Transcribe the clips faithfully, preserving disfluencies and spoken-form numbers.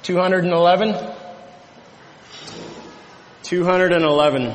two hundred eleven? two hundred eleven.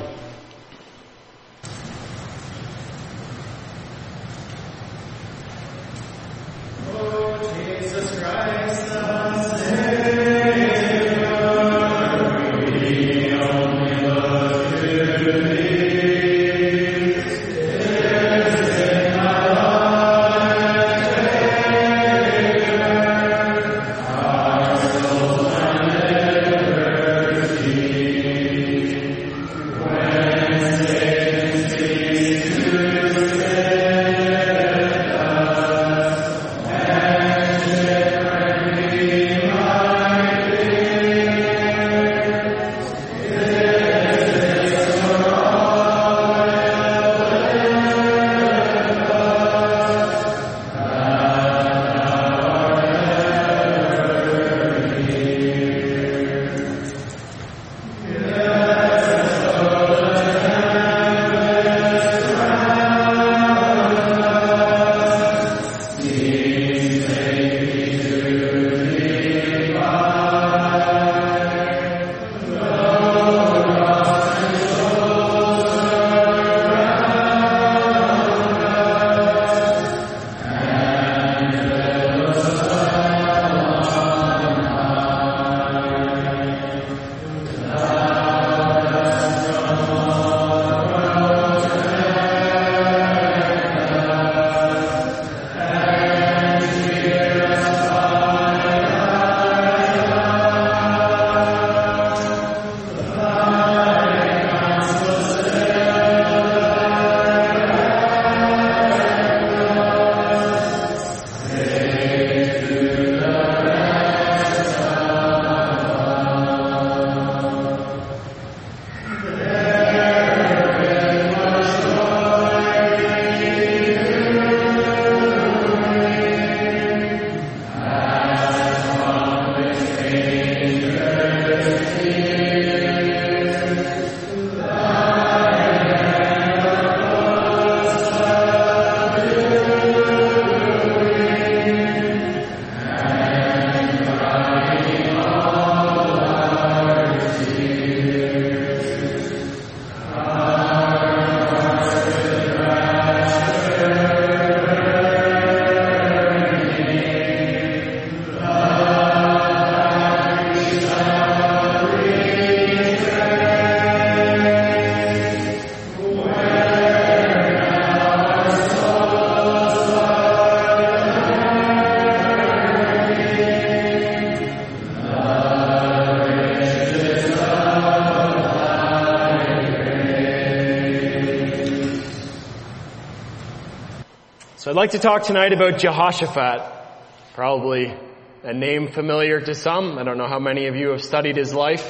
So I'd like to talk tonight about Jehoshaphat, probably a name familiar to some. I don't know how many of you have studied his life.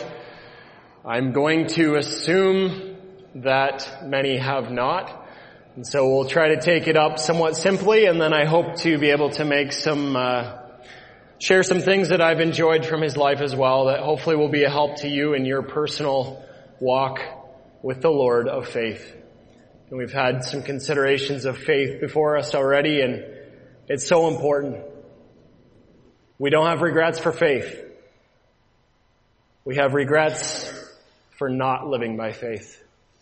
I'm going to assume that many have not. And so we'll try to take it up somewhat simply, and then I hope to be able to make some, uh, share some things that I've enjoyed from his life as well that hopefully will be a help to you in your personal walk with the Lord of faith. And we've had some considerations of faith before us already, and it's so important. We don't have regrets for faith. We have regrets for not living by faith.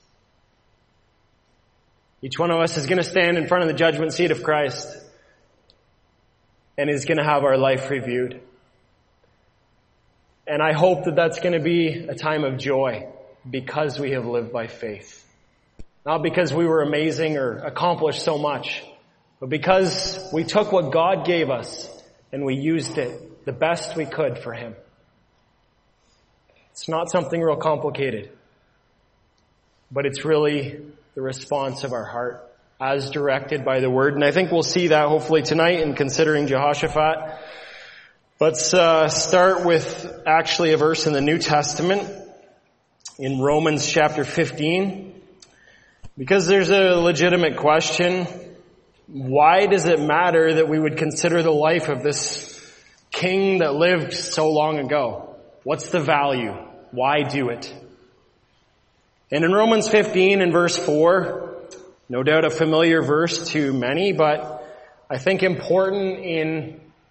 Each one of us is going to stand in front of the judgment seat of Christ and is going to have our life reviewed. And I hope that that's going to be a time of joy because we have lived by faith. Not because we were amazing or accomplished so much, but because we took what God gave us and we used it the best we could for Him. It's not something real complicated, but it's really the response of our heart as directed by the Word. And I think we'll see that hopefully tonight in considering Jehoshaphat. Let's uh, start with actually a verse in the New Testament in Romans chapter fifteen. Because there's a legitimate question, why does it matter that we would consider the life of this king that lived so long ago? What's the value? Why do it? And in Romans fifteen and verse four, no doubt a familiar verse to many, but I think important in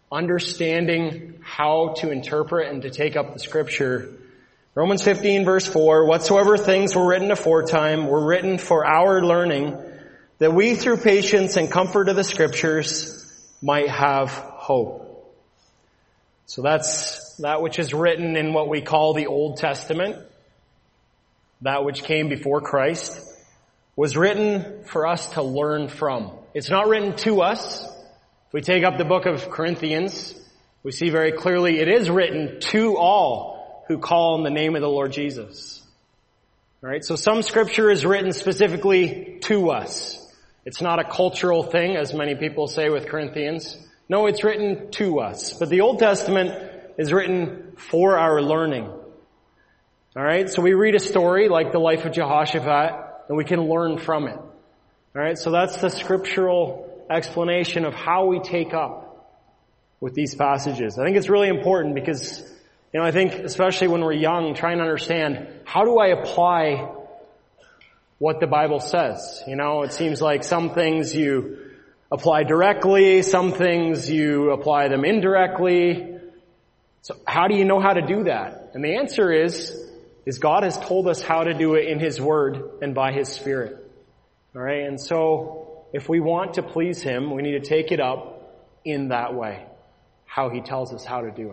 understanding how to interpret and to take up the Scripture. Romans fifteen verse four, whatsoever things were written aforetime were written for our learning, that we through patience and comfort of the Scriptures might have hope. So that's that which is written in what we call the Old Testament, that which came before Christ, was written for us to learn from. It's not written to us. If we take up the book of Corinthians, we see very clearly it is written to all who call on the name of the Lord Jesus. All right, so some scripture is written specifically to us. It's not a cultural thing, as many people say with Corinthians. No, it's written to us. But the Old Testament is written for our learning. All right, so we read a story like the life of Jehoshaphat, and we can learn from it. All right, so that's the scriptural explanation of how we take up with these passages. I think it's really important because, you know, I think especially when we're young, trying to understand, how do I apply what the Bible says? You know, it seems like some things you apply directly, some things you apply them indirectly. So how do you know how to do that? And the answer is, is God has told us how to do it in His Word and by His Spirit. All right, and so if we want to please Him, we need to take it up in that way, how He tells us how to do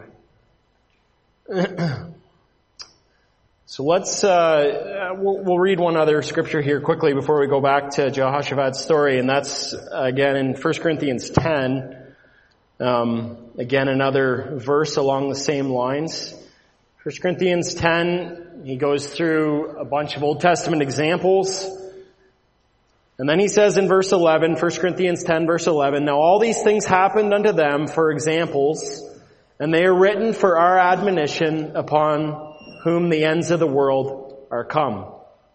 it. So let's, uh, we'll, we'll read one other scripture here quickly before we go back to Jehoshaphat's story, and that's, again, in First Corinthians ten. Um, again, another verse along the same lines. First Corinthians ten, he goes through a bunch of Old Testament examples. And then he says in verse eleven, First Corinthians ten verse eleven, now all these things happened unto them for examples, and they are written for our admonition, upon whom the ends of the world are come.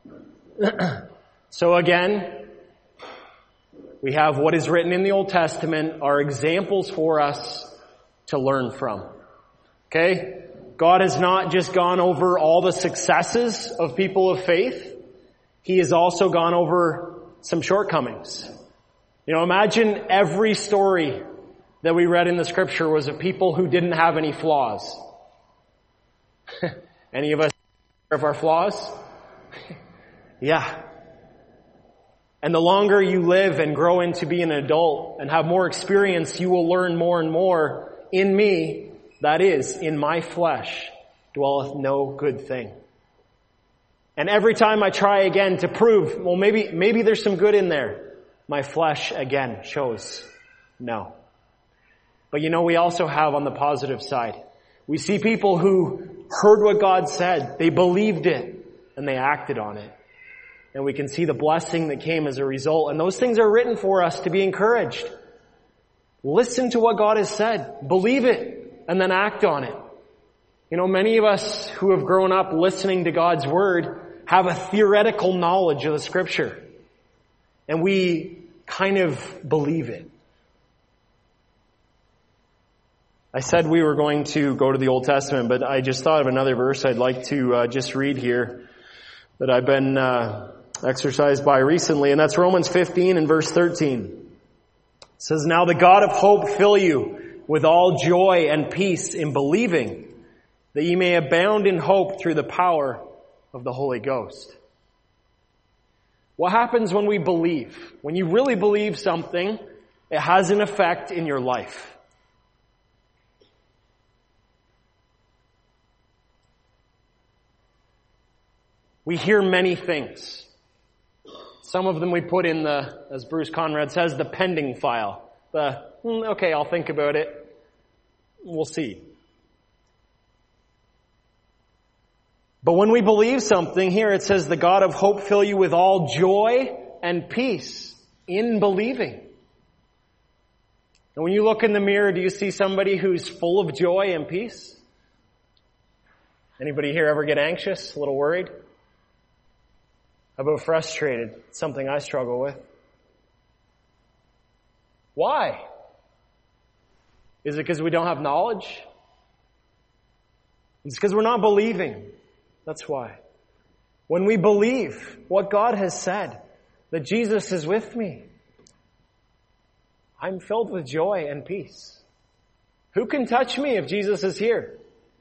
So again, we have what is written in the Old Testament are examples for us to learn from. Okay? God has not just gone over all the successes of people of faith. He has also gone over some shortcomings. You know, imagine every story that we read in the Scripture was of people who didn't have any flaws. Any of us aware of our flaws? Yeah. And the longer you live and grow into being an adult and have more experience, you will learn more and more. In me, that is, in my flesh, dwelleth no good thing. And every time I try again to prove, well, maybe, maybe there's some good in there, my flesh again shows no. But you know, we also have on the positive side, we see people who heard what God said, they believed it, and they acted on it. And we can see the blessing that came as a result. And those things are written for us to be encouraged. Listen to what God has said, believe it, and then act on it. You know, many of us who have grown up listening to God's Word have a theoretical knowledge of the Scripture. And we kind of believe it. I said we were going to go to the Old Testament, but I just thought of another verse I'd like to uh, just read here that I've been uh, exercised by recently, and that's Romans fifteen and verse thirteen. It says, now the God of hope fill you with all joy and peace in believing, that ye may abound in hope through the power of the Holy Ghost. What happens when we believe? When you really believe something, it has an effect in your life. We hear many things. Some of them we put in the, as Bruce Conrad says, the pending file. The, mm, okay, I'll think about it. We'll see. But when we believe something, here it says, the God of hope fill you with all joy and peace in believing. And when you look in the mirror, do you see somebody who's full of joy and peace? Anybody here ever get anxious, a little worried? How about frustrated? It's something I struggle with. Why? Is it because we don't have knowledge? It's because we're not believing. That's why. When we believe what God has said, that Jesus is with me, I'm filled with joy and peace. Who can touch me if Jesus is here?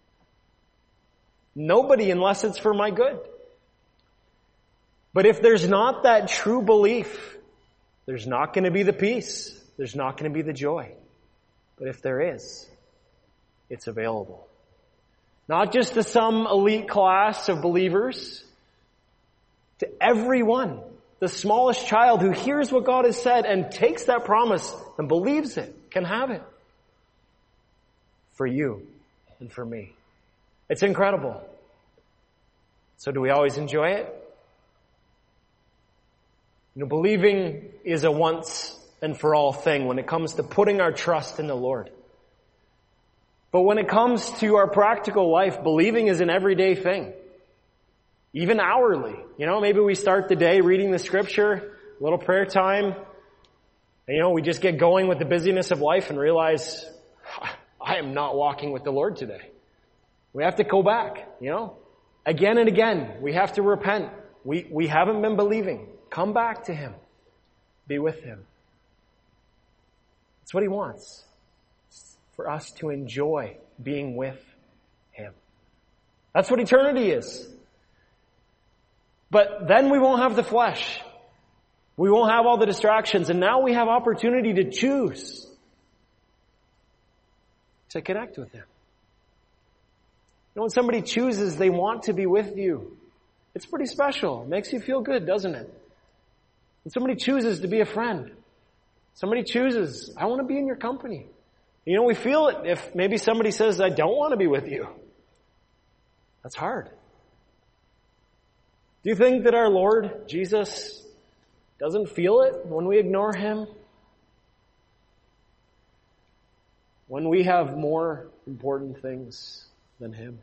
Nobody, unless it's for my good. But if there's not that true belief, there's not going to be the peace. There's not going to be the joy. But if there is, it's available. Not just to some elite class of believers, to everyone. The smallest child who hears what God has said and takes that promise and believes it can have it. For you and for me. It's incredible. So do we always enjoy it? You know, believing is a once and for all thing when it comes to putting our trust in the Lord. But when it comes to our practical life, believing is an everyday thing. Even hourly. You know, maybe we start the day reading the scripture, a little prayer time, and you know, we just get going with the busyness of life and realize, I am not walking with the Lord today. We have to go back, you know. Again and again, we have to repent. We, we haven't been believing. Come back to Him. Be with Him. That's what He wants. For us to enjoy being with Him. That's what eternity is. But then we won't have the flesh. We won't have all the distractions. And now we have opportunity to choose to connect with Him. You know, when somebody chooses they want to be with you, it's pretty special. It makes you feel good, doesn't it? When somebody chooses to be a friend, somebody chooses, I want to be in your company. You know, we feel it if maybe somebody says, I don't want to be with you. That's hard. Do you think that our Lord, Jesus, doesn't feel it when we ignore Him? When we have more important things than Him?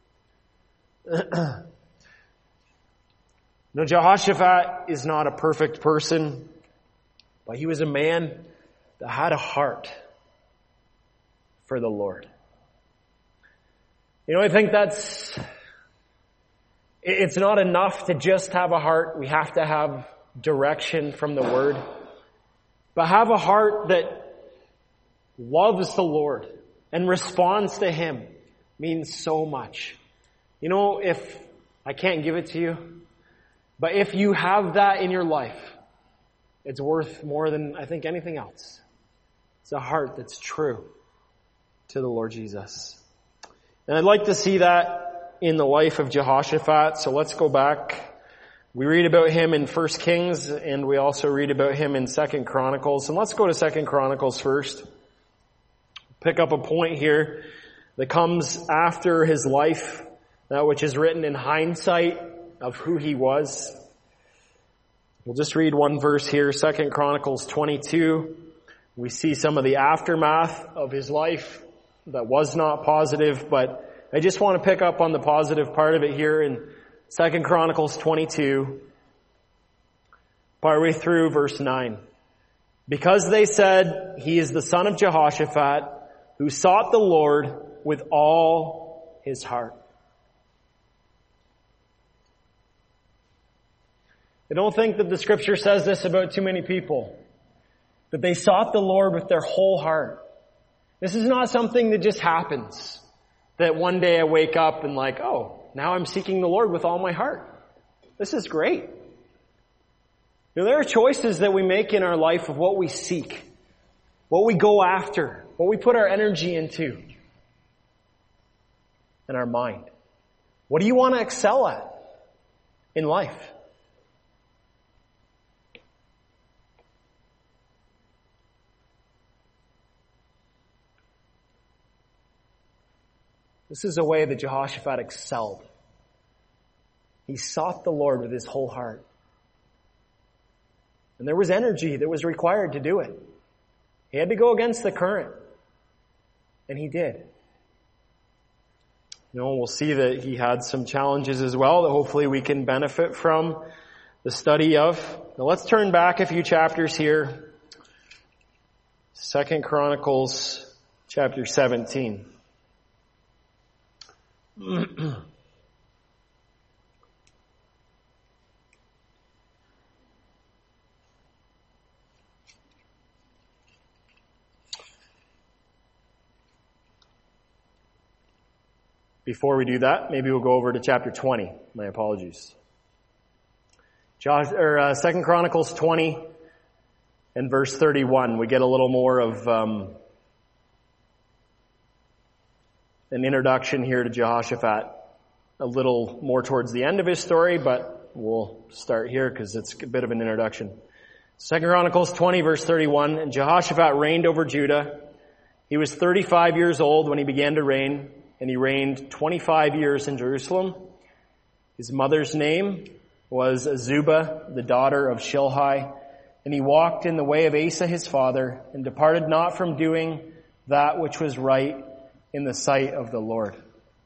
No, Jehoshaphat is not a perfect person, but he was a man that had a heart for the Lord. You know, I think that's, it's not enough to just have a heart. We have to have direction from the Word. But have a heart that loves the Lord and responds to Him means so much. You know, if I can't give it to you, but if you have that in your life, it's worth more than I think anything else. It's a heart that's true to the Lord Jesus. And I'd like to see that in the life of Jehoshaphat. So let's go back. We read about him in First Kings, and we also read about him in Second Chronicles. And let's go to Second Chronicles first. Pick up a point here that comes after his life, that which is written in hindsight of who he was. We'll just read one verse here, Second Chronicles twenty-two. We see some of the aftermath of his life that was not positive, but I just want to pick up on the positive part of it here in Second Chronicles twenty-two, partway through verse nine. Because they said, he is the son of Jehoshaphat, who sought the Lord with all his heart. I don't think that the scripture says this about too many people, that they sought the Lord with their whole heart. This is not something that just happens, that one day I wake up and like, oh, now I'm seeking the Lord with all my heart. This is great. You know, there are choices that we make in our life of what we seek, what we go after, what we put our energy into, and our mind. What do you want to excel at in life? This is a way that Jehoshaphat excelled. He sought the Lord with his whole heart. And there was energy that was required to do it. He had to go against the current. And he did. You know, we'll see that he had some challenges as well that hopefully we can benefit from the study of. Now let's turn back a few chapters here. Second Chronicles chapter seventeen. Before we do that, maybe we'll go over to chapter twenty. My apologies. Josh, or, uh, Second Chronicles twenty and verse thirty-one. We get a little more of um, an introduction here to Jehoshaphat. A little more towards the end of his story, but we'll start here because it's a bit of an introduction. Second Chronicles twenty verse thirty-one, and Jehoshaphat reigned over Judah. He was thirty-five years old when he began to reign, and he reigned twenty-five years in Jerusalem. His mother's name was Azubah, the daughter of Shilhi, and he walked in the way of Asa his father, and departed not from doing that which was right in the sight of the Lord.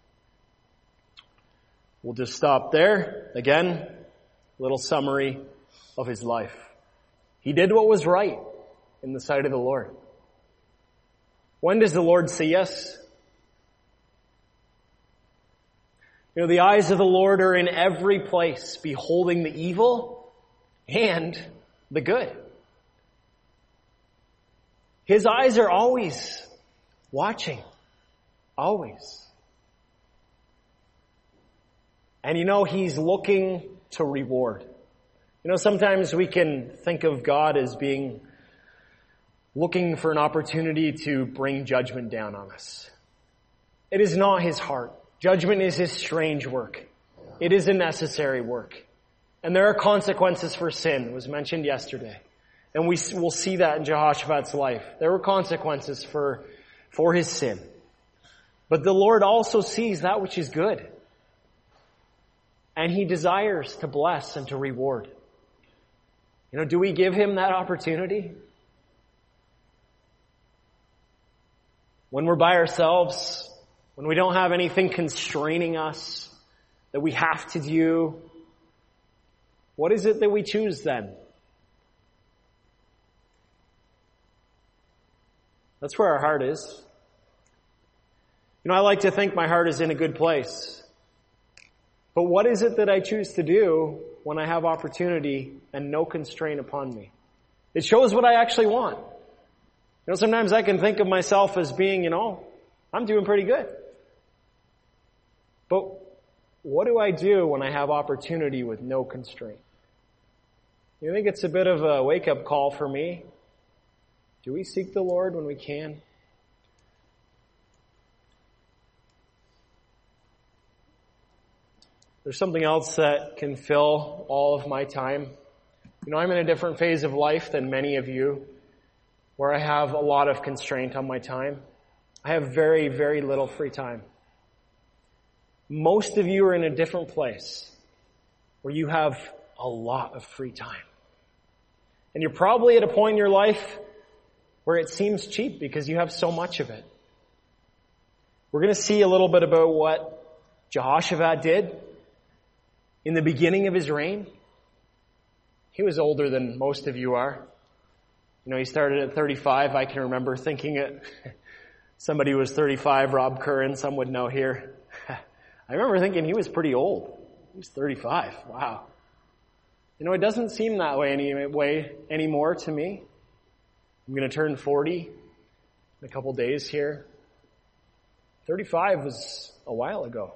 We'll just stop there. Again, a little summary of his life. He did what was right in the sight of the Lord. When does the Lord see us? You know, the eyes of the Lord are in every place, beholding the evil and the good. His eyes are always watching. Always. And you know, He's looking to reward. You know, sometimes we can think of God as being looking for an opportunity to bring judgment down on us. It is not His heart. Judgment is His strange work. It is a necessary work. And there are consequences for sin. It was mentioned yesterday. And we will see that in Jehoshaphat's life. There were consequences for, for his sin. But the Lord also sees that which is good. And He desires to bless and to reward. You know, do we give Him that opportunity? When we're by ourselves, when we don't have anything constraining us that we have to do, what is it that we choose then? That's where our heart is. You know, I like to think my heart is in a good place. But what is it that I choose to do when I have opportunity and no constraint upon me? It shows what I actually want. You know, sometimes I can think of myself as being, you know, I'm doing pretty good. But what do I do when I have opportunity with no constraint? You think it's a bit of a wake-up call for me? Do we seek the Lord when we can? There's something else that can fill all of my time. You know, I'm in a different phase of life than many of you, where I have a lot of constraint on my time. I have very, very little free time. Most of you are in a different place, where you have a lot of free time. And you're probably at a point in your life where it seems cheap because you have so much of it. We're going to see a little bit about what Jehoshaphat did in the beginning of his reign. He was older than most of you are. You know, he started at thirty-five. I can remember thinking it. Somebody who was thirty-five, Rob Curran, some would know here. I remember thinking he was pretty old. He was thirty-five. Wow. You know, it doesn't seem that way anyway anymore to me. I'm going to turn forty in a couple days here. thirty-five was a while ago.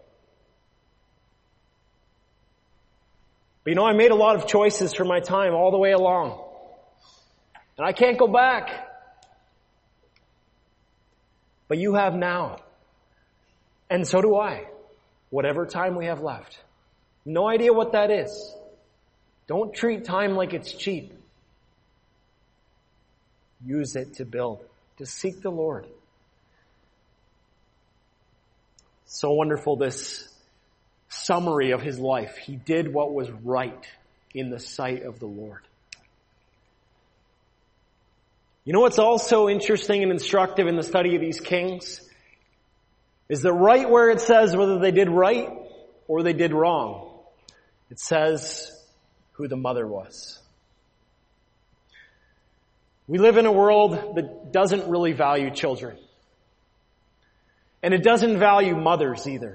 But you know, I made a lot of choices for my time all the way along. And I can't go back. But you have now. And so do I. Whatever time we have left. No idea what that is. Don't treat time like it's cheap. Use it to build, to seek the Lord. So wonderful, this summary of his life. He did what was right in the sight of the Lord. You know what's also interesting and instructive in the study of these kings? Is that right where it says whether they did right or they did wrong, it says who the mother was. We live in a world that doesn't really value children. And it doesn't value mothers either.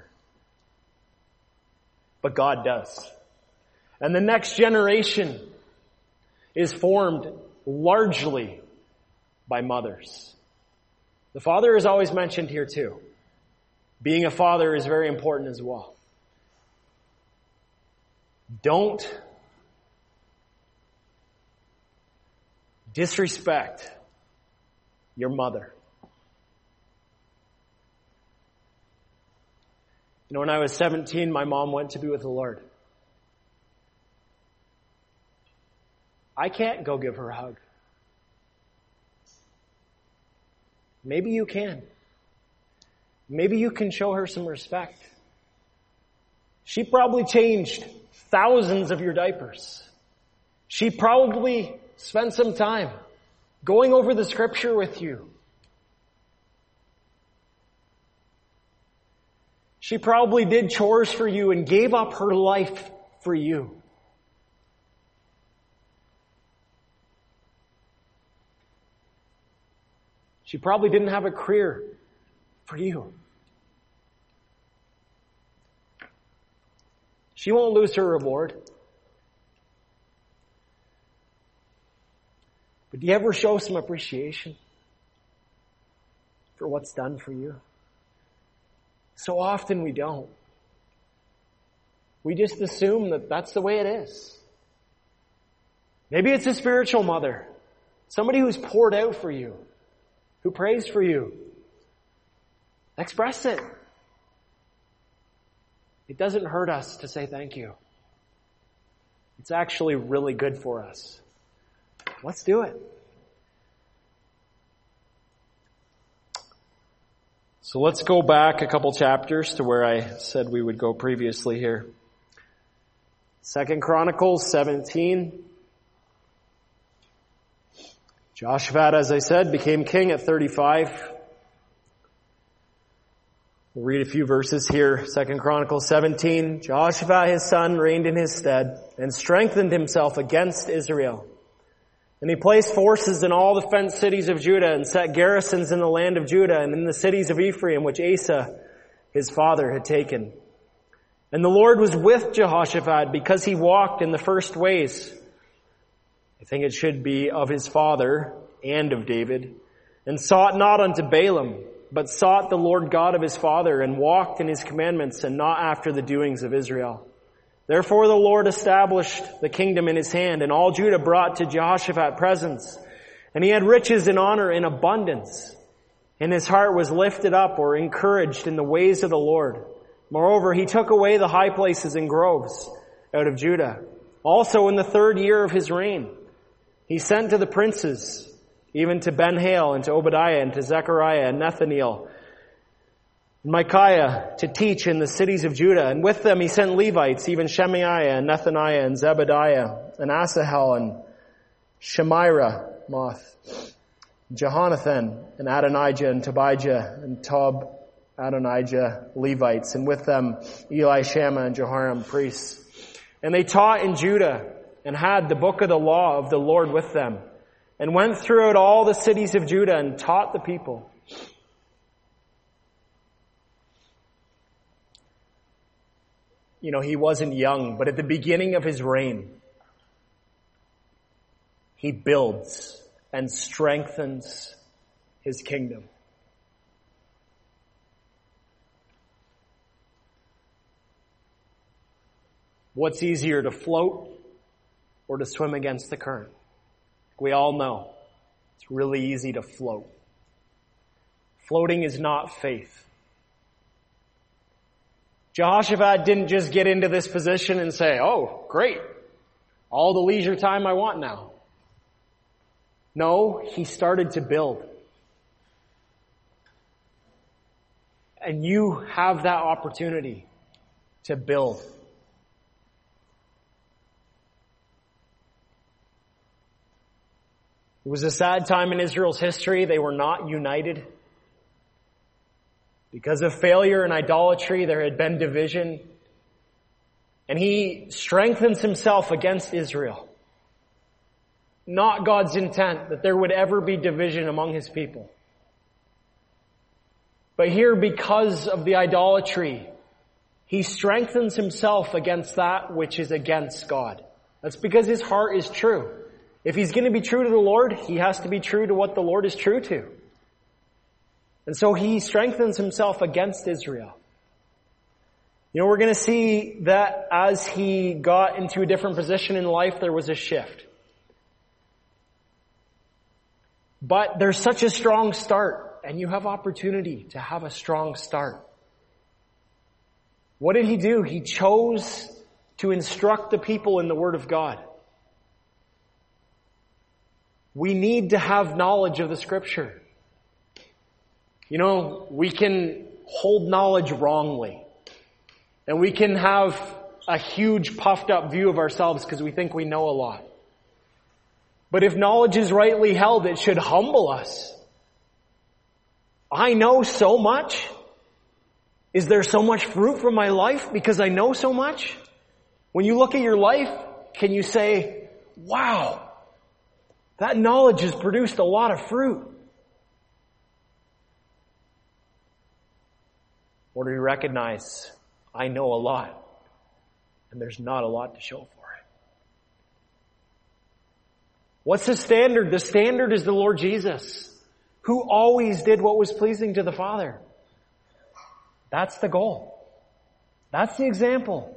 But God does. And the next generation is formed largely by mothers. The father is always mentioned here too. Being a father is very important as well. Don't disrespect your mother. You know, when I was seventeen, my mom went to be with the Lord. I can't go give her a hug. Maybe you can. Maybe you can show her some respect. She probably changed thousands of your diapers. She probably spent some time going over the scripture with you. She probably did chores for you and gave up her life for you. She probably didn't have a career for you. She won't lose her reward. But do you ever show some appreciation for what's done for you? So often we don't. We just assume that that's the way it is. Maybe it's a spiritual mother. Somebody who's poured out for you. Who prays for you. Express it. It doesn't hurt us to say thank you. It's actually really good for us. Let's do it. So let's go back a couple chapters to where I said we would go previously here. Second Chronicles seventeen. Jehoshaphat, as I said, became king at thirty-five. We'll read a few verses here. Second Chronicles seventeen. Jehoshaphat, his son, reigned in his stead and strengthened himself against Israel. And he placed forces in all the fenced cities of Judah and set garrisons in the land of Judah and in the cities of Ephraim, which Asa, his father, had taken. And the Lord was with Jehoshaphat because he walked in the first ways. I think it should be of his father and of David, and sought not unto Balaam, but sought the Lord God of his father, and walked in his commandments, and not after the doings of Israel. Therefore the Lord established the kingdom in his hand, and all Judah brought to Jehoshaphat presents. And he had riches and honor in abundance, and his heart was lifted up or encouraged in the ways of the Lord. Moreover, he took away the high places and groves out of Judah. Also in the third year of his reign, he sent to the princes, even to Ben-Hail and to Obadiah and to Zechariah and Nethaniel, and Micaiah, to teach in the cities of Judah. And with them he sent Levites, even Shemaiah and Nethaniah and Zebediah and Asahel and Shemirah, Moth, Jehonathan and Adonijah and Tobijah and Tob, Adonijah, Levites. And with them Eli, Shammah and Jehoram, priests. And they taught in Judah and had the book of the law of the Lord with them, and went throughout all the cities of Judah and taught the people. You know, he wasn't young, but at the beginning of his reign, he builds and strengthens his kingdom. What's easier, to float or to swim against the current? We all know it's really easy to float. Floating is not faith. Jehoshaphat didn't just get into this position and say, oh, great, all the leisure time I want now. No, he started to build. And you have that opportunity to build. It was a sad time in Israel's history. They were not united. Because of failure and idolatry, there had been division. And he strengthens himself against Israel. Not God's intent that there would ever be division among his people. But here, because of the idolatry, he strengthens himself against that which is against God. That's because his heart is true. If he's going to be true to the Lord, he has to be true to what the Lord is true to. And so he strengthens himself against Israel. You know, we're going to see that as he got into a different position in life, there was a shift. But there's such a strong start, and you have opportunity to have a strong start. What did he do? He chose to instruct the people in the Word of God. We need to have knowledge of the Scripture. You know, we can hold knowledge wrongly. And we can have a huge puffed up view of ourselves because we think we know a lot. But if knowledge is rightly held, it should humble us. I know so much. Is there so much fruit from my life because I know so much? When you look at your life, can you say, wow, that knowledge has produced a lot of fruit? Or do you recognize, I know a lot, and there's not a lot to show for it? What's the standard? The standard is the Lord Jesus, who always did what was pleasing to the Father. That's the goal. That's the example.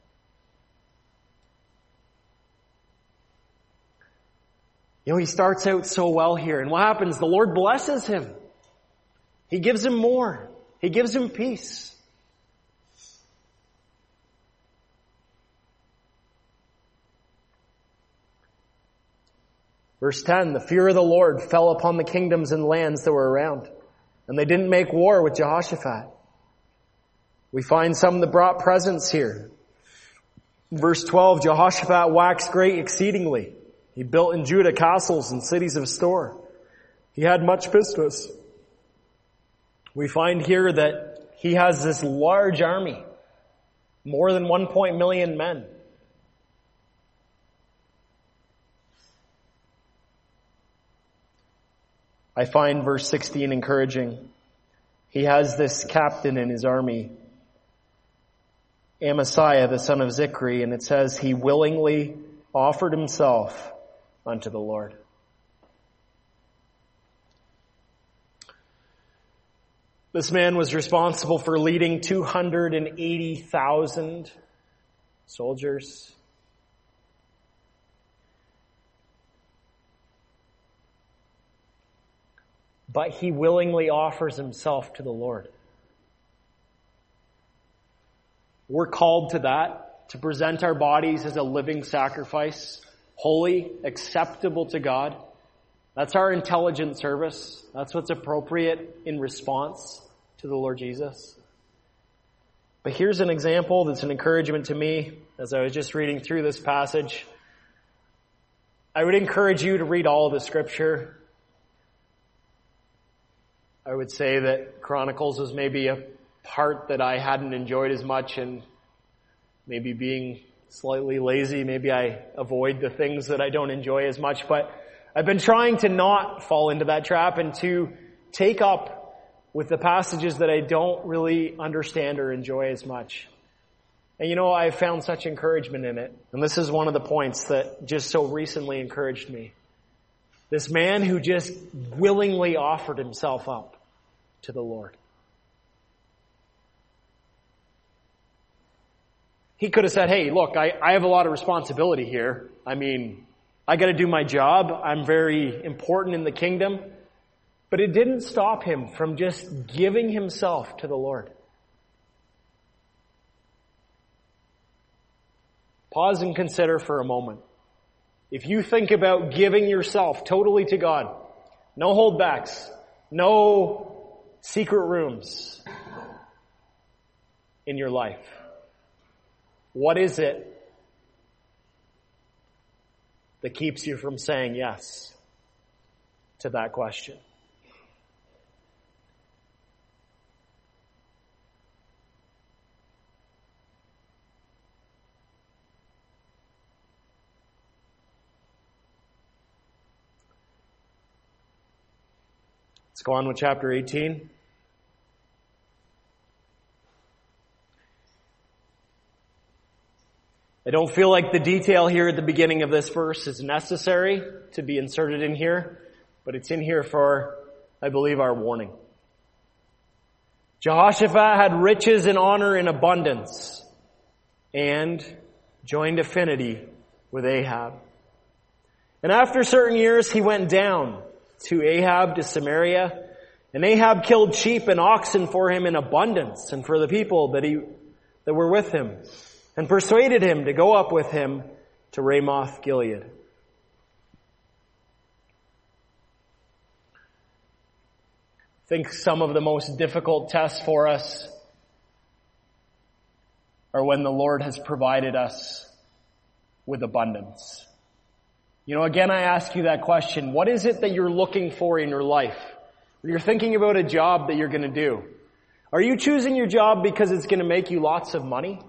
You know, he starts out so well here, and what happens? The Lord blesses him. He gives him more. He gives him peace. Verse ten, the fear of the Lord fell upon the kingdoms and lands that were around, and they didn't make war with Jehoshaphat. We find some that brought presents here. Verse twelve, Jehoshaphat waxed great exceedingly. He built in Judah castles and cities of store. He had much business. We find here that he has this large army, more than one point million men. I find verse sixteen encouraging. He has this captain in his army, Amasiah, the son of Zichri, and it says he willingly offered himself unto the Lord. This man was responsible for leading two hundred eighty thousand soldiers. But he willingly offers himself to the Lord. We're called to that, to present our bodies as a living sacrifice, holy, acceptable to God. That's our intelligent service. That's what's appropriate in response to the Lord Jesus. But here's an example that's an encouragement to me as I was just reading through this passage. I would encourage you to read all of the Scripture. I would say that Chronicles was maybe a part that I hadn't enjoyed as much, and maybe being slightly lazy, maybe I avoid the things that I don't enjoy as much, but I've been trying to not fall into that trap and to take up with the passages that I don't really understand or enjoy as much. And you know, I've found such encouragement in it. And this is one of the points that just so recently encouraged me. This man who just willingly offered himself up to the Lord. He could have said, hey, look, I, I have a lot of responsibility here. I mean, I got to do my job. I'm very important in the kingdom. But it didn't stop him from just giving himself to the Lord. Pause and consider for a moment. If you think about giving yourself totally to God, no holdbacks, no secret rooms in your life, what is it that keeps you from saying yes to that question? Let's go on with chapter eighteen. I don't feel like the detail here at the beginning of this verse is necessary to be inserted in here, but it's in here for, I believe, our warning. Jehoshaphat had riches and honor in abundance and joined affinity with Ahab. And after certain years, he went down to Ahab to Samaria, and Ahab killed sheep and oxen for him in abundance and for the people that he that were with him, and persuaded him to go up with him to Ramoth Gilead. I think some of the most difficult tests for us are when the Lord has provided us with abundance. You know, again, I ask you that question. What is it that you're looking for in your life? When you're thinking about a job that you're going to do, are you choosing your job because it's going to make you lots of money?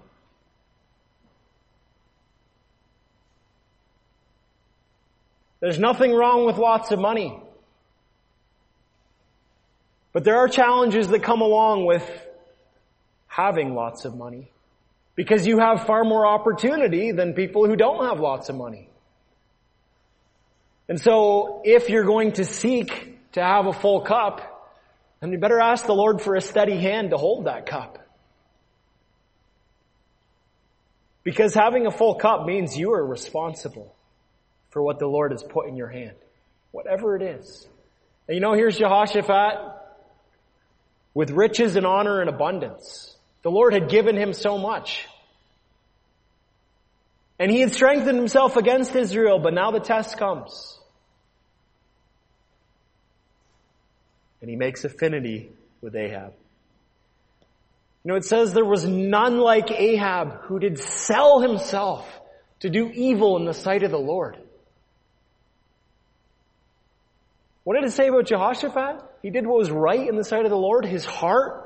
There's nothing wrong with lots of money. But there are challenges that come along with having lots of money, because you have far more opportunity than people who don't have lots of money. And so if you're going to seek to have a full cup, then you better ask the Lord for a steady hand to hold that cup. Because having a full cup means you are responsible for what the Lord has put in your hand, whatever it is. And you know, here's Jehoshaphat with riches and honor and abundance. The Lord had given him so much. And he had strengthened himself against Israel, but now the test comes. And he makes affinity with Ahab. You know, it says there was none like Ahab who did sell himself to do evil in the sight of the Lord. What did it say about Jehoshaphat? He did what was right in the sight of the Lord. His heart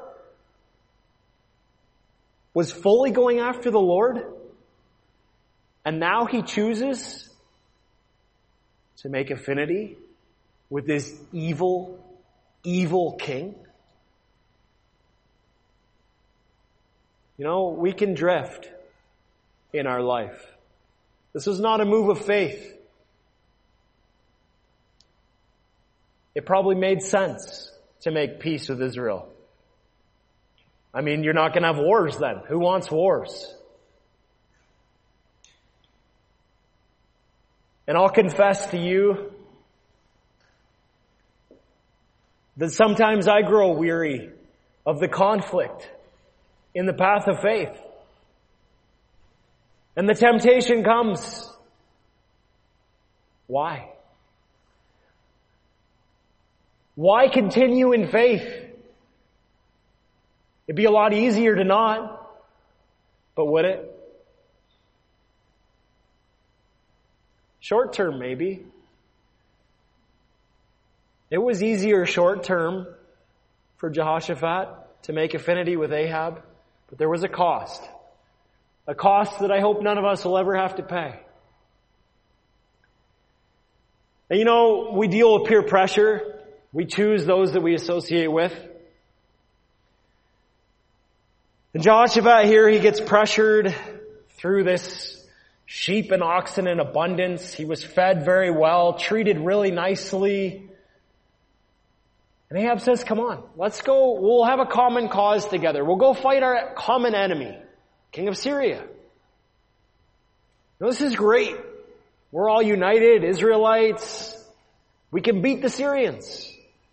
was fully going after the Lord. And now he chooses to make affinity with this evil, evil king. You know, we can drift in our life. This is not a move of faith. It probably made sense to make peace with Israel. I mean, you're not going to have wars then. Who wants wars? And I'll confess to you that sometimes I grow weary of the conflict in the path of faith. And the temptation comes. Why? Why continue in faith? It'd be a lot easier to not, but would it? Short term, maybe. It was easier short term for Jehoshaphat to make affinity with Ahab, but there was a cost. A cost that I hope none of us will ever have to pay. And you know, we deal with peer pressure. We choose those that we associate with. And Jehoshaphat here, he gets pressured through this sheep and oxen in abundance. He was fed very well, treated really nicely. And Ahab says, come on, let's go, we'll have a common cause together. We'll go fight our common enemy, king of Syria. Now, this is great. We're all united, Israelites. We can beat the Syrians.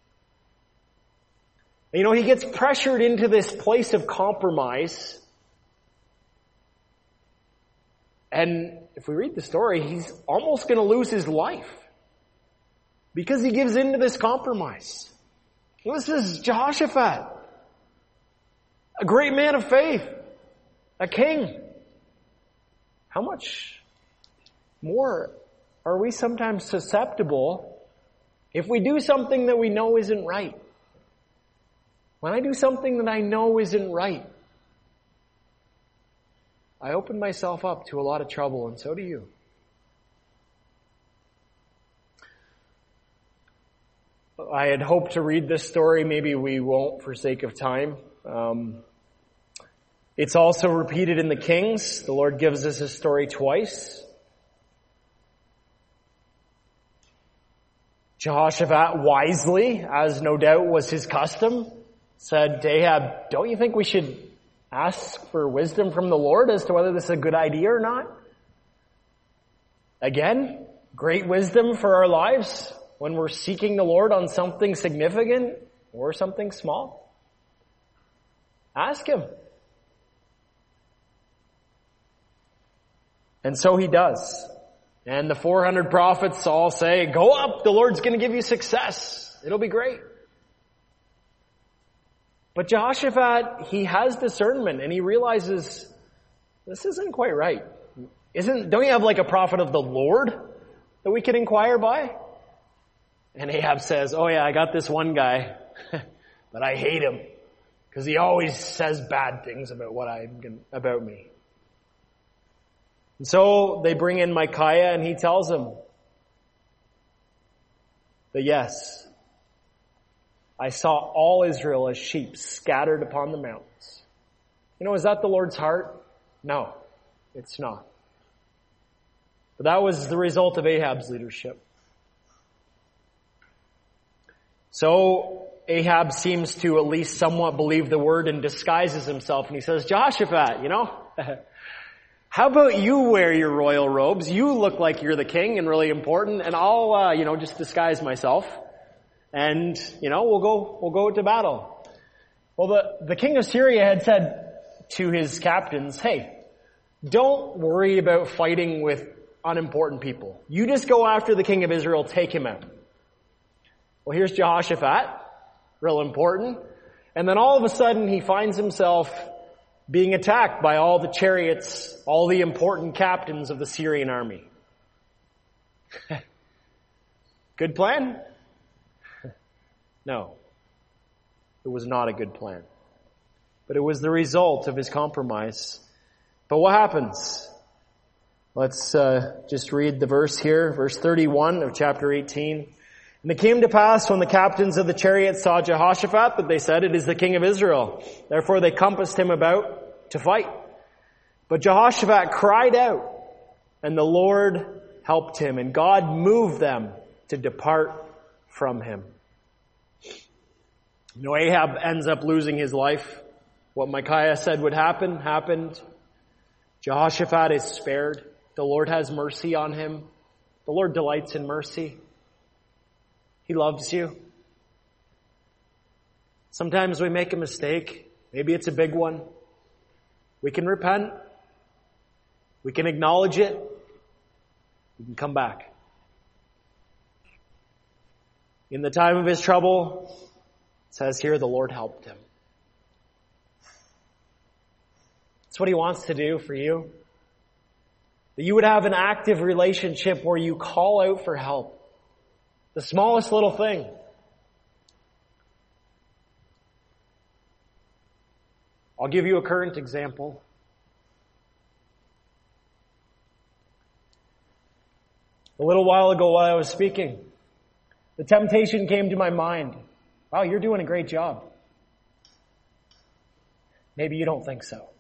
And, you know, he gets pressured into this place of compromise. And if we read the story, he's almost going to lose his life because he gives in to this compromise. Well, this is Jehoshaphat, a great man of faith, a king. How much more are we sometimes susceptible if we do something that we know isn't right? When I do something that I know isn't right, I open myself up to a lot of trouble, and so do you. I had hoped to read this story. Maybe we won't for sake of time. Um, it's also repeated in the Kings. The Lord gives us this story twice. Jehoshaphat wisely, as no doubt was his custom, said to Ahab, don't you think we should ask for wisdom from the Lord as to whether this is a good idea or not? Again, great wisdom for our lives when we're seeking the Lord on something significant or something small. Ask him. And so he does. And the four hundred prophets all say, go up, the Lord's going to give you success. It'll be great. But Jehoshaphat, he has discernment and he realizes this isn't quite right. Isn't, don't you have like a prophet of the Lord that we can inquire by? And Ahab says, oh yeah, I got this one guy, but I hate him because he always says bad things about what I, about me. And so they bring in Micaiah and he tells him that yes, I saw all Israel as sheep scattered upon the mountains. You know, is that the Lord's heart? No, it's not. But that was the result of Ahab's leadership. So Ahab seems to at least somewhat believe the word and disguises himself. And he says, Jehoshaphat, you know, how about you wear your royal robes? You look like you're the king and really important. And I'll, uh, you know, just disguise myself. And, you know, we'll go, we'll go to battle. Well, the, the king of Syria had said to his captains, hey, don't worry about fighting with unimportant people. You just go after the king of Israel, take him out. Well, here's Jehoshaphat, real important. And then all of a sudden he finds himself being attacked by all the chariots, all the important captains of the Syrian army. Good plan? No. It was not a good plan. But it was the result of his compromise. But what happens? Let's uh, just read the verse here, verse thirty-one of chapter eighteen. And it came to pass when the captains of the chariots saw Jehoshaphat that they said, it is the king of Israel. Therefore they compassed him about to fight. But Jehoshaphat cried out, and the Lord helped him, and God moved them to depart from him. You know, Ahab ends up losing his life. What Micaiah said would happen, happened. Jehoshaphat is spared. The Lord has mercy on him. The Lord delights in mercy. He loves you. Sometimes we make a mistake. Maybe it's a big one. We can repent. We can acknowledge it. We can come back. In the time of his trouble, it says here, the Lord helped him. That's what he wants to do for you. That you would have an active relationship where you call out for help. The smallest little thing. I'll give you a current example. A little while ago while I was speaking, the temptation came to my mind. Wow, you're doing a great job. Maybe you don't think so.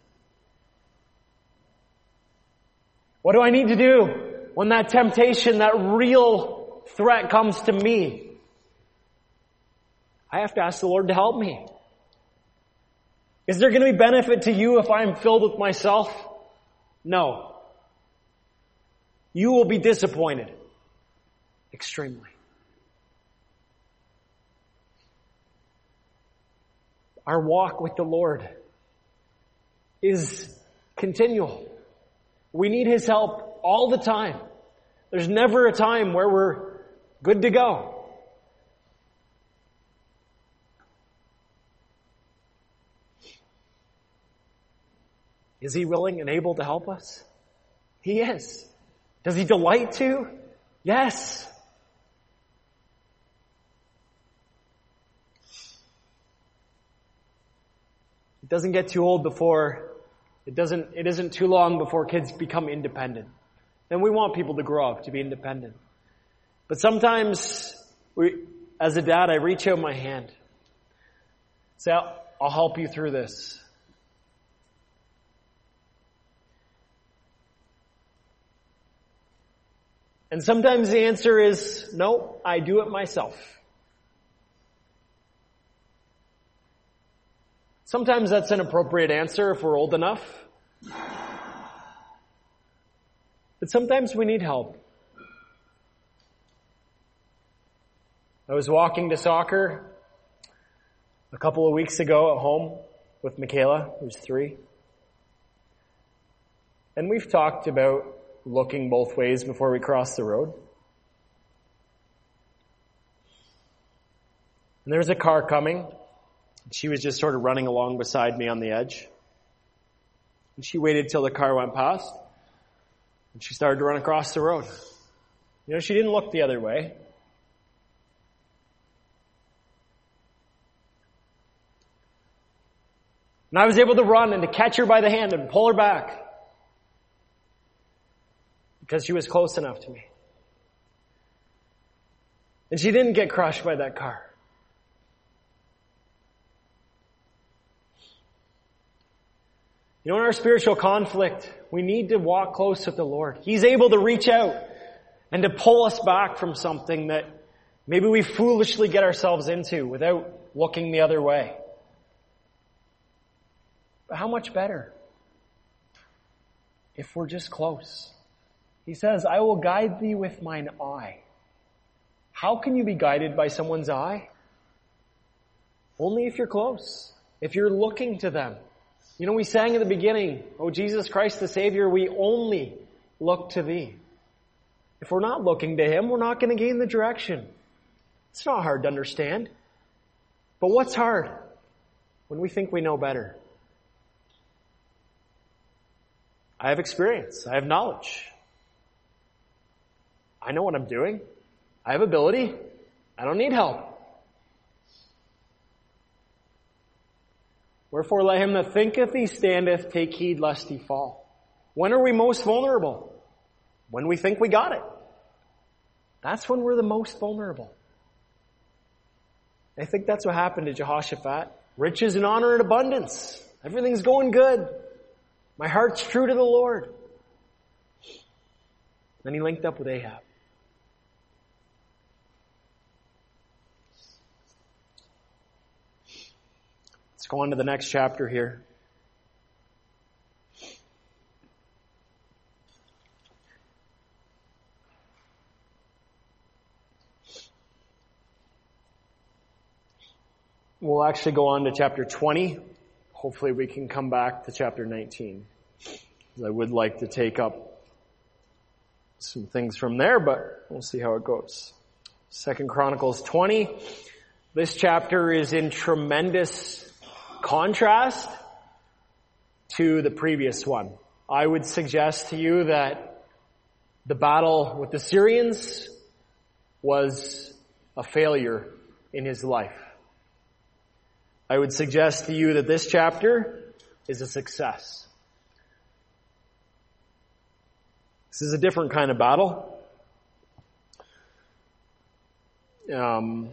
What do I need to do when that temptation, that real threat comes to me? I have to ask the Lord to help me. Is there going to be benefit to you if I'm filled with myself? No. You will be disappointed. Extremely. Our walk with the Lord is continual. We need His help all the time. There's never a time where we're good to go. Is He willing and able to help us? He is. Does He delight to? Yes. It doesn't get too old before, it doesn't, it isn't too long before kids become independent. And we want people to grow up to be independent. But sometimes, we, as a dad, I reach out my hand. Say, I'll, I'll help you through this. And sometimes the answer is, no, I do it myself. Sometimes that's an appropriate answer if we're old enough. But sometimes we need help. I was walking to soccer a couple of weeks ago at home with Michaela, who's three. And we've talked about looking both ways before we cross the road. And there was a car coming. She was just sort of running along beside me on the edge. And she waited till the car went past. And she started to run across the road. You know, she didn't look the other way. And I was able to run and to catch her by the hand and pull her back. Because she was close enough to me. And she didn't get crushed by that car. You know, in our spiritual conflict, we need to walk close with the Lord. He's able to reach out and to pull us back from something that maybe we foolishly get ourselves into without looking the other way. But how much better if we're just close? He says, I will guide thee with mine eye. How can you be guided by someone's eye? Only if you're close. If you're looking to them. You know, we sang at the beginning, "Oh, Jesus Christ the Savior, we only look to thee." If we're not looking to him, we're not going to gain the direction. It's not hard to understand. But what's hard? When we think we know better. I have experience. I have knowledge. I know what I'm doing. I have ability. I don't need help. Wherefore let him that thinketh he standeth take heed lest he fall. When are we most vulnerable? When we think we got it. That's when we're the most vulnerable. I think that's what happened to Jehoshaphat. Riches and honor and abundance. Everything's going good. My heart's true to the Lord. Then he linked up with Ahab. Let's go on to the next chapter here. We'll actually go on to chapter twenty. Hopefully we can come back to chapter nineteen. I would like to take up some things from there, but we'll see how it goes. Second Chronicles twenty. This chapter is in tremendous contrast to the previous one. I would suggest to you that the battle with the Syrians was a failure in his life. I would suggest to you that this chapter is a success. This is a different kind of battle. Um,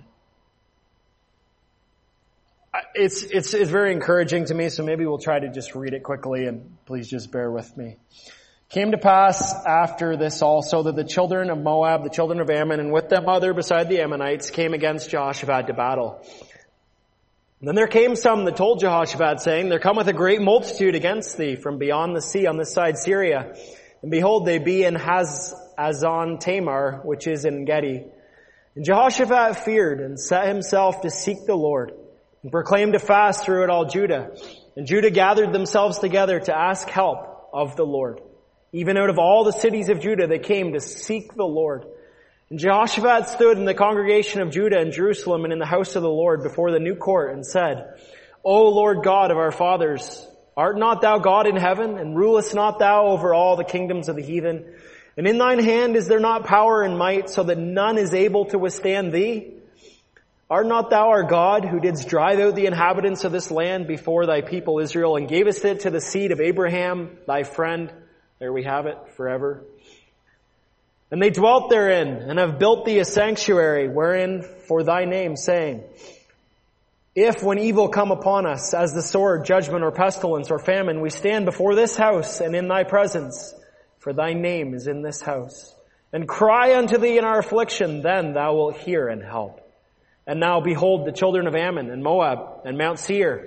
It's, it's, it's very encouraging to me, so maybe we'll try to just read it quickly, and please just bear with me. Came to pass after this also that the children of Moab, the children of Ammon, and with them other beside the Ammonites, came against Jehoshaphat to battle. And then there came some that told Jehoshaphat, saying, There cometh a great multitude against thee from beyond the sea on this side Syria. And behold, they be in Haz, Hazon Tamar, which is in Gedi. And Jehoshaphat feared and set himself to seek the Lord, and proclaimed a fast throughout all Judah. And Judah gathered themselves together to ask help of the Lord. Even out of all the cities of Judah they came to seek the Lord. And Jehoshaphat stood in the congregation of Judah and Jerusalem and in the house of the Lord before the new court and said, O Lord God of our fathers, art not thou God in heaven, and rulest not thou over all the kingdoms of the heathen? And in thine hand is there not power and might, so that none is able to withstand thee? Art not thou our God, who didst drive out the inhabitants of this land before thy people Israel, and gavest it to the seed of Abraham, thy friend? There we have it, forever. And they dwelt therein, and have built thee a sanctuary, wherein for thy name, saying, If when evil come upon us, as the sword, judgment, or pestilence, or famine, we stand before this house and in thy presence, for thy name is in this house, and cry unto thee in our affliction, then thou wilt hear and help. And now behold, the children of Ammon and Moab and Mount Seir,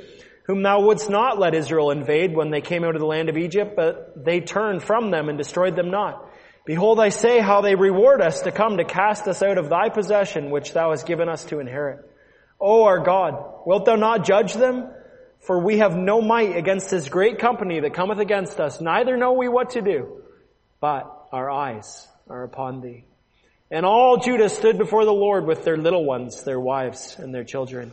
whom thou wouldst not let Israel invade when they came out of the land of Egypt, but they turned from them and destroyed them not. Behold, I say how they reward us to come to cast us out of thy possession, which thou hast given us to inherit. O our God, wilt thou not judge them? For we have no might against this great company that cometh against us, neither know we what to do, but our eyes are upon thee. And all Judah stood before the Lord with their little ones, their wives, and their children.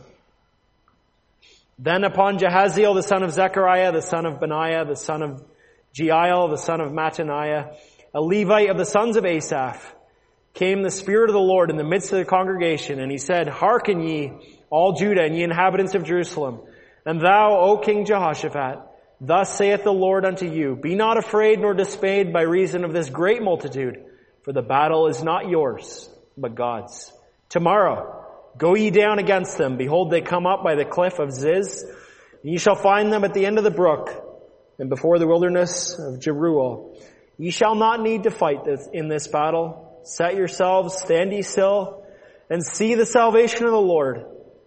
Then upon Jahaziel, the son of Zechariah, the son of Benaiah, the son of Jeiel, the son of Mattaniah, a Levite of the sons of Asaph, came the Spirit of the Lord in the midst of the congregation, and he said, Hearken ye, all Judah, and ye inhabitants of Jerusalem, and thou, O King Jehoshaphat, thus saith the Lord unto you, Be not afraid nor dismayed by reason of this great multitude, for the battle is not yours, but God's. Tomorrow go ye down against them. Behold, they come up by the cliff of Ziz. Ye shall find them at the end of the brook, and before the wilderness of Jeruel. Ye shall not need to fight this, in this battle. Set yourselves, stand ye still, and see the salvation of the Lord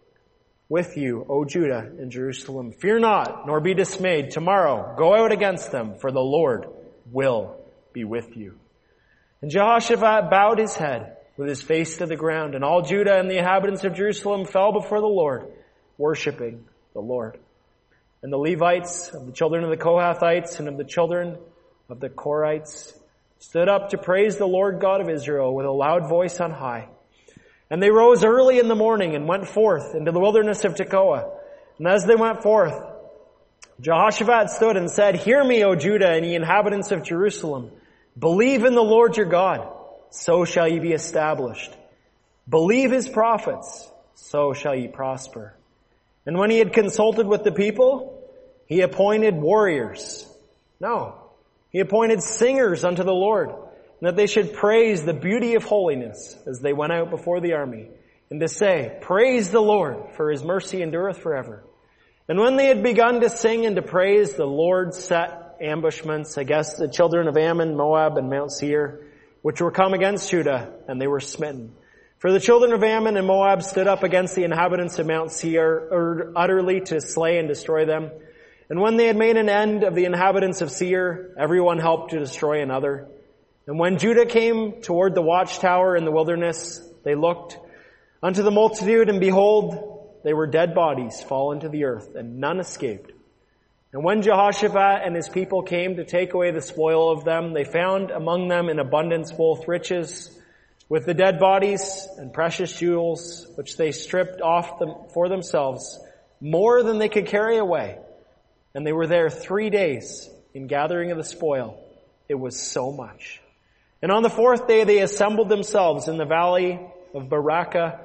with you, O Judah and Jerusalem. Fear not, nor be dismayed. Tomorrow go out against them, for the Lord will be with you. And Jehoshaphat bowed his head with his face to the ground, and all Judah and the inhabitants of Jerusalem fell before the Lord, worshiping the Lord. And the Levites of the children of the Kohathites and of the children of the Korites stood up to praise the Lord God of Israel with a loud voice on high. And they rose early in the morning and went forth into the wilderness of Tekoa. And as they went forth, Jehoshaphat stood and said, Hear me, O Judah, and ye inhabitants of Jerusalem. Believe in the Lord your God, so shall ye be established. Believe his prophets, so shall ye prosper. And when he had consulted with the people, he appointed warriors. No, he appointed singers unto the Lord, and that they should praise the beauty of holiness as they went out before the army, and to say, Praise the Lord, for his mercy endureth forever. And when they had begun to sing and to praise, the Lord set ambushments against the children of Ammon, Moab, and Mount Seir, which were come against Judah, and they were smitten. For the children of Ammon and Moab stood up against the inhabitants of Mount Seir utterly to slay and destroy them. And when they had made an end of the inhabitants of Seir, everyone helped to destroy another. And when Judah came toward the watchtower in the wilderness, they looked unto the multitude, and behold, they were dead bodies fallen to the earth, and none escaped. And when Jehoshaphat and his people came to take away the spoil of them, they found among them in abundance both riches with the dead bodies and precious jewels, which they stripped off them for themselves, more than they could carry away. And they were there three days in gathering of the spoil. It was so much. And on the fourth day they assembled themselves in the valley of Barakah.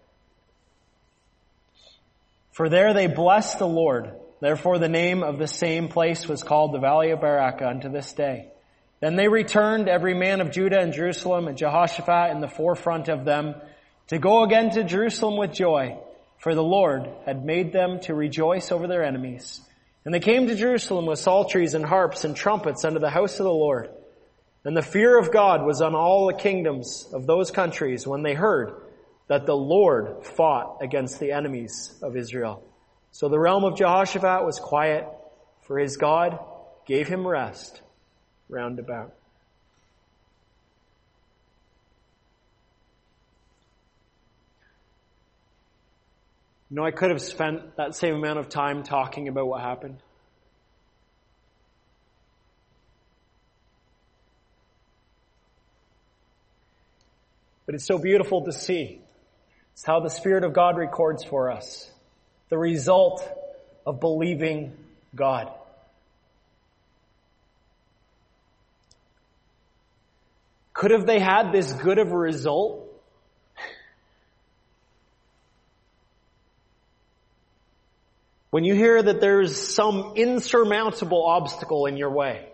For there they blessed the Lord. Therefore the name of the same place was called the Valley of Barakah unto this day. Then they returned, every man of Judah and Jerusalem, and Jehoshaphat in the forefront of them, to go again to Jerusalem with joy, for the Lord had made them to rejoice over their enemies. And they came to Jerusalem with psalteries and harps and trumpets unto the house of the Lord. And the fear of God was on all the kingdoms of those countries when they heard that the Lord fought against the enemies of Israel. So the realm of Jehoshaphat was quiet, for his God gave him rest round about. You know, I could have spent that same amount of time talking about what happened. But it's so beautiful to see. It's how the Spirit of God records for us the result of believing God. Could have they had this good of a result? When you hear that there's some insurmountable obstacle in your way,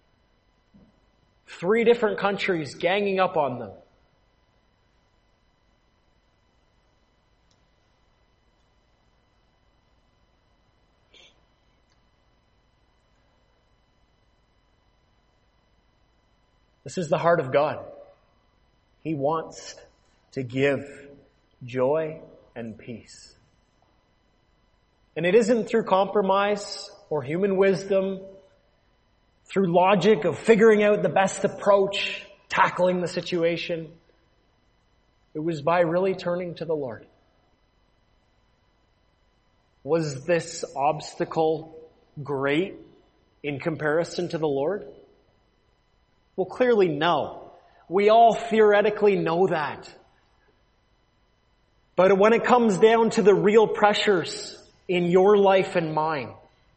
three different countries ganging up on them, this is the heart of God. He wants to give joy and peace. And it isn't through compromise or human wisdom, through logic of figuring out the best approach, tackling the situation. It was by really turning to the Lord. Was this obstacle great in comparison to the Lord? Well, clearly no. We all theoretically know that. But when it comes down to the real pressures in your life and mine,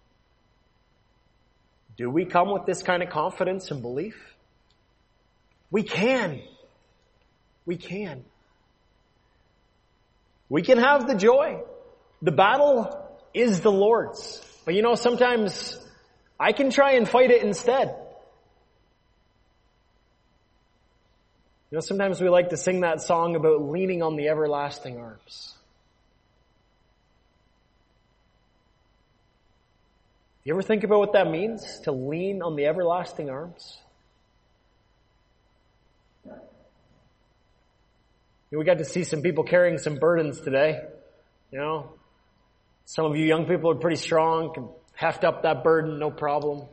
do we come with this kind of confidence and belief? We can. We can. We can have the joy. The battle is the Lord's. But you know, sometimes I can try and fight it instead. You know, sometimes we like to sing that song about leaning on the everlasting arms. You ever think about what that means, to lean on the everlasting arms? You know, we got to see some people carrying some burdens today. You know, some of you young people are pretty strong, can heft up that burden, no problem.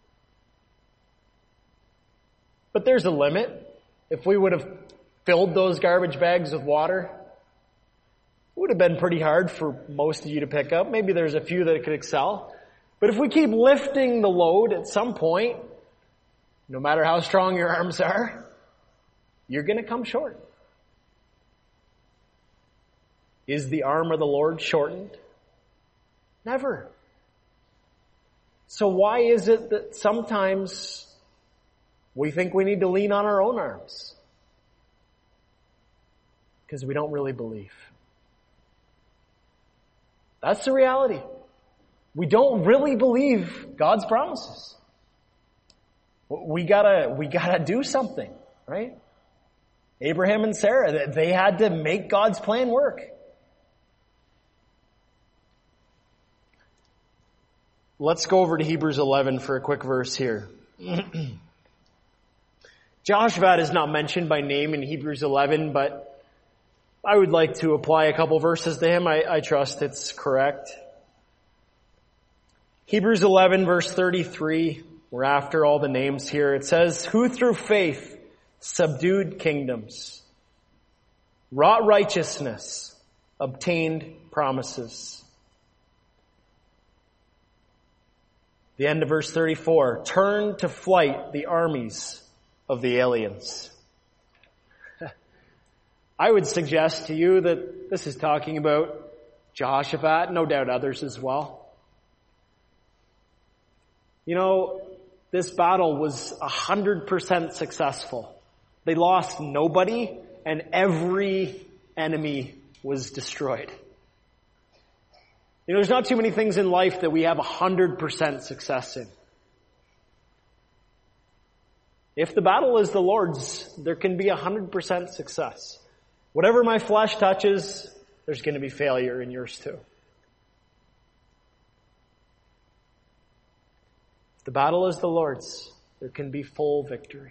But there's a limit. If we would have filled those garbage bags with water, it would have been pretty hard for most of you to pick up. Maybe there's a few that could excel. But if we keep lifting the load, at some point, no matter how strong your arms are, you're going to come short. Is the arm of the Lord shortened? Never. So why is it that sometimes we think we need to lean on our own arms? Because we don't really believe. That's the reality. We don't really believe God's promises. We gotta, we gotta do something, right? Abraham and Sarah, they had to make God's plan work. Let's go over to Hebrews eleven for a quick verse here. Jehoshaphat is not mentioned by name in Hebrews eleven, but I would like to apply a couple verses to him. I, I trust it's correct. Hebrews eleven verse thirty-three, we're after all the names here. It says, who through faith subdued kingdoms, wrought righteousness, obtained promises. The end of verse thirty-four, turned to flight the armies of the aliens. I would suggest to you that this is talking about Jehoshaphat, no doubt others as well. You know, this battle was a hundred percent successful. They lost nobody and every enemy was destroyed. You know, there's not too many things in life that we have a hundred percent success in. If the battle is the Lord's, there can be a hundred percent success. Whatever my flesh touches, there's going to be failure in yours too. The battle is the Lord's. There can be full victory.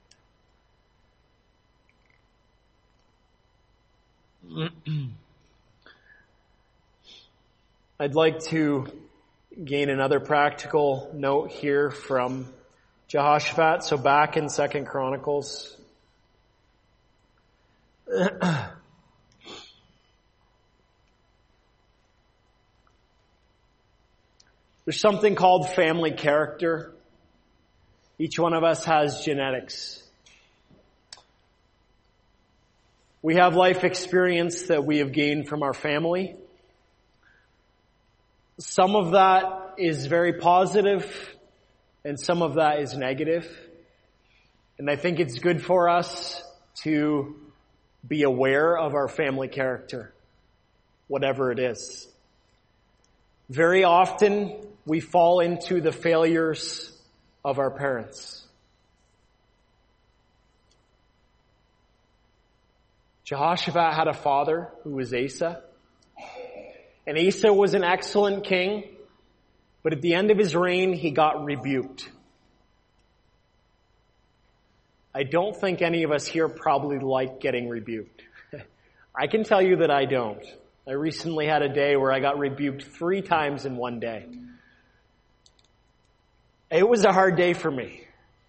I'd like to gain another practical note here from Jehoshaphat. So back in Second Chronicles. There's something called family character. Each one of us has genetics. We have life experience that we have gained from our family. Some of that is very positive, and some of that is negative. And I think it's good for us to be aware of our family character, whatever it is. Very often, we fall into the failures of our parents. Jehoshaphat had a father who was Asa. And Asa was an excellent king, but at the end of his reign, he got rebuked. I don't think any of us here probably like getting rebuked. I can tell you that I don't. I recently had a day where I got rebuked three times in one day. It was a hard day for me.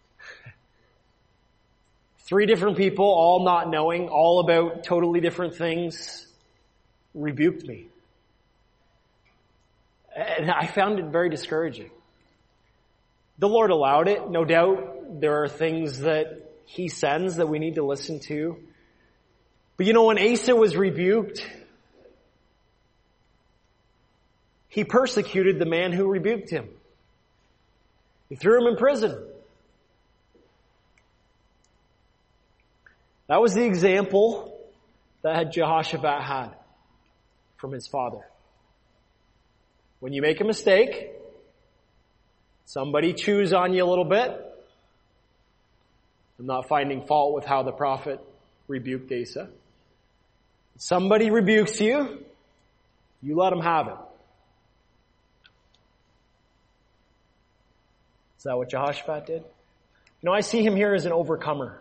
Three different people, all not knowing, all about totally different things, rebuked me. And I found it very discouraging. The Lord allowed it. No doubt there are things that He sends that we need to listen to. But you know, when Asa was rebuked, he persecuted the man who rebuked him. He threw him in prison. That was the example that Jehoshaphat had from his father. When you make a mistake, somebody chews on you a little bit. I'm not finding fault with how the prophet rebuked Asa. Somebody rebukes you, you let him have it. Is that what Jehoshaphat did? You know, I see him here as an overcomer.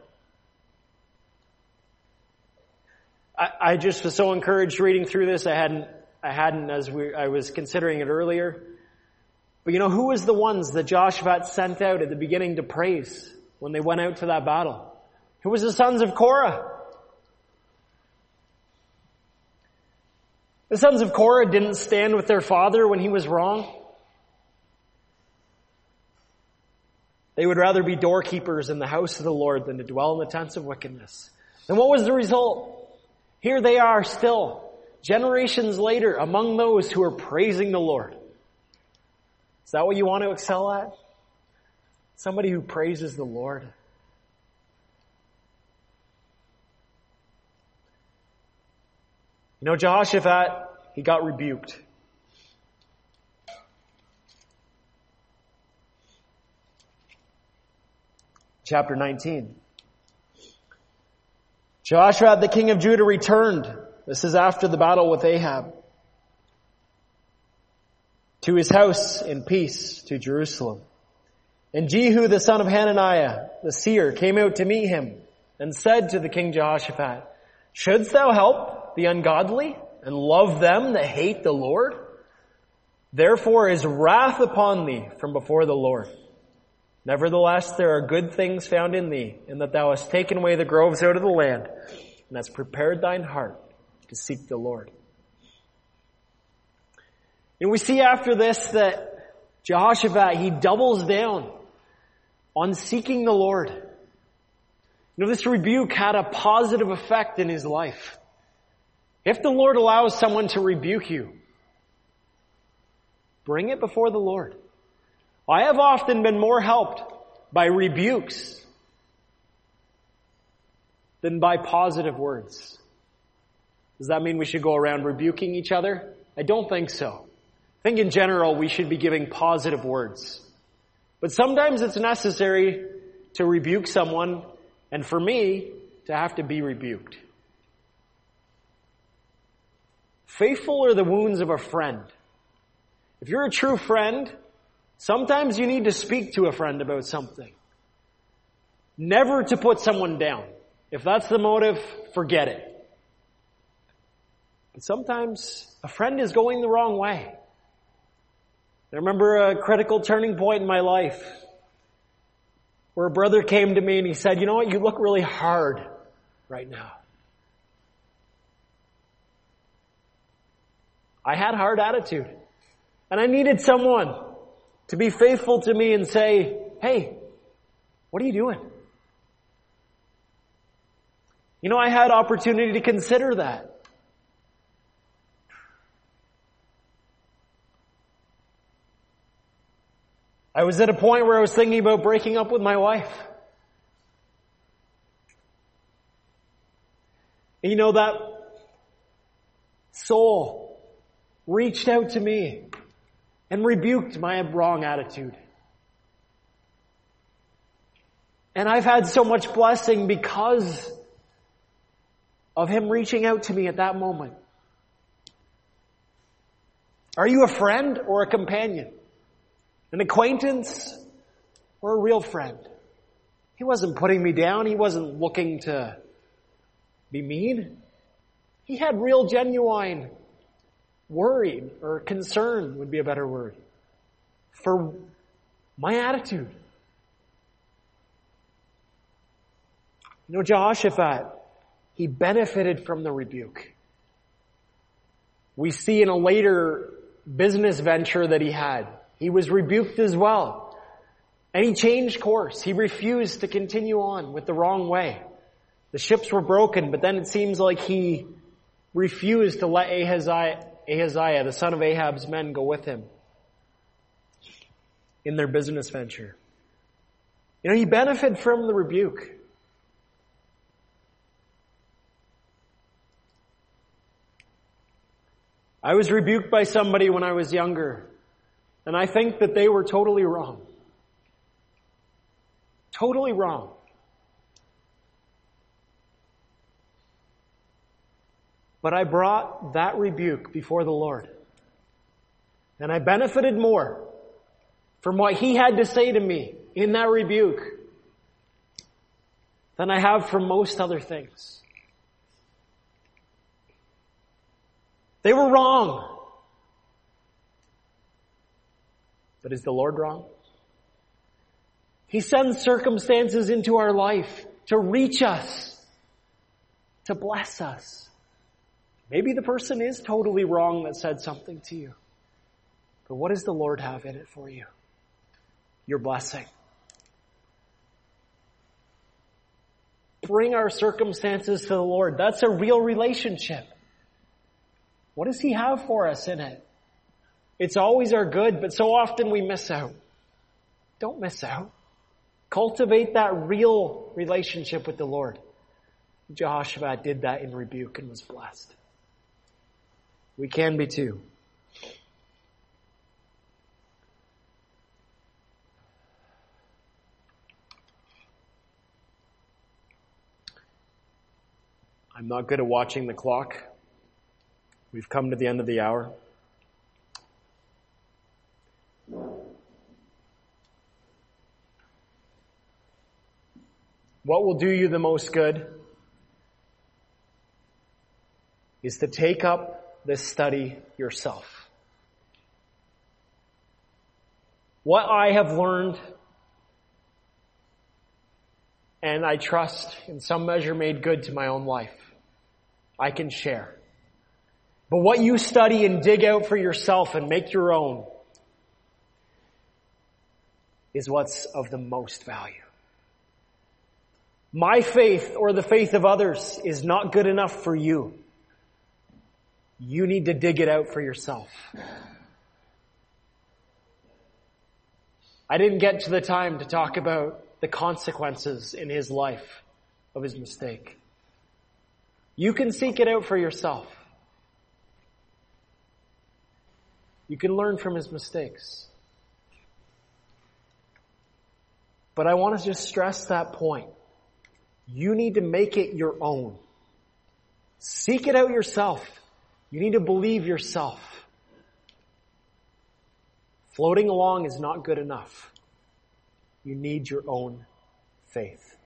I, I just was so encouraged reading through this. I hadn't, I hadn't as we, I was considering it earlier. But you know, who was the ones that Jehoshaphat sent out at the beginning to praise when they went out to that battle? It was the sons of Korah. The sons of Korah didn't stand with their father when he was wrong. They would rather be doorkeepers in the house of the Lord than to dwell in the tents of wickedness. And what was the result? Here they are still, generations later, among those who are praising the Lord. Is that what you want to excel at? Somebody who praises the Lord. You know, Jehoshaphat, he got rebuked. Chapter nineteen. Jehoshaphat, the king of Judah, returned. This is after the battle with Ahab. To his house in peace to Jerusalem. And Jehu, the son of Hananiah, the seer, came out to meet him and said to the king Jehoshaphat, shouldst thou help the ungodly and love them that hate the Lord? Therefore is wrath upon thee from before the Lord. Nevertheless, there are good things found in thee, in that thou hast taken away the groves out of the land, and hast prepared thine heart to seek the Lord. And we see after this that Jehoshaphat, he doubles down on seeking the Lord. You know, this rebuke had a positive effect in his life. If the Lord allows someone to rebuke you, bring it before the Lord. I have often been more helped by rebukes than by positive words. Does that mean we should go around rebuking each other? I don't think so. I think in general we should be giving positive words. But sometimes it's necessary to rebuke someone, and for me, to have to be rebuked. Faithful are the wounds of a friend. If you're a true friend, sometimes you need to speak to a friend about something. Never to put someone down. If that's the motive, forget it. But sometimes a friend is going the wrong way. I remember a critical turning point in my life where a brother came to me and he said, you know what, you look really hard right now. I had a hard attitude. And I needed someone to be faithful to me and say, hey, what are you doing? You know, I had opportunity to consider that. I was at a point where I was thinking about breaking up with my wife. And you know, that soul reached out to me and rebuked my wrong attitude. And I've had so much blessing because of him reaching out to me at that moment. Are you a friend or a companion? An acquaintance or a real friend? He wasn't putting me down. He wasn't looking to be mean. He had real, genuine worried, or concerned would be a better word, for my attitude. You know, Jehoshaphat, he benefited from the rebuke. We see in a later business venture that he had, he was rebuked as well. And he changed course. He refused to continue on with the wrong way. The ships were broken, but then it seems like he refused to let Ahaziah, Ahaziah, the son of Ahab's men, go with him in their business venture. You know, he benefited from the rebuke. I was rebuked by somebody when I was younger, and I think that they were totally wrong. Totally wrong. But I brought that rebuke before the Lord. And I benefited more from what He had to say to me in that rebuke than I have from most other things. They were wrong. But is the Lord wrong? He sends circumstances into our life to reach us, to bless us. Maybe the person is totally wrong that said something to you. But what does the Lord have in it for you? Your blessing. Bring our circumstances to the Lord. That's a real relationship. What does He have for us in it? It's always our good, but so often we miss out. Don't miss out. Cultivate that real relationship with the Lord. Jehoshaphat did that in rebuke and was blessed. We can be too. I'm not good at watching the clock. We've come to the end of the hour. What will do you the most good is to take up this study yourself. What I have learned, and I trust in some measure made good to my own life, I can share. But what you study and dig out for yourself and make your own is what's of the most value. My faith or the faith of others is not good enough for you. You need to dig it out for yourself. I didn't get to the time to talk about the consequences in his life of his mistake. You can seek it out for yourself. You can learn from his mistakes. But I want to just stress that point. You need to make it your own. Seek it out yourself. You need to believe yourself. Floating along is not good enough. You need your own faith.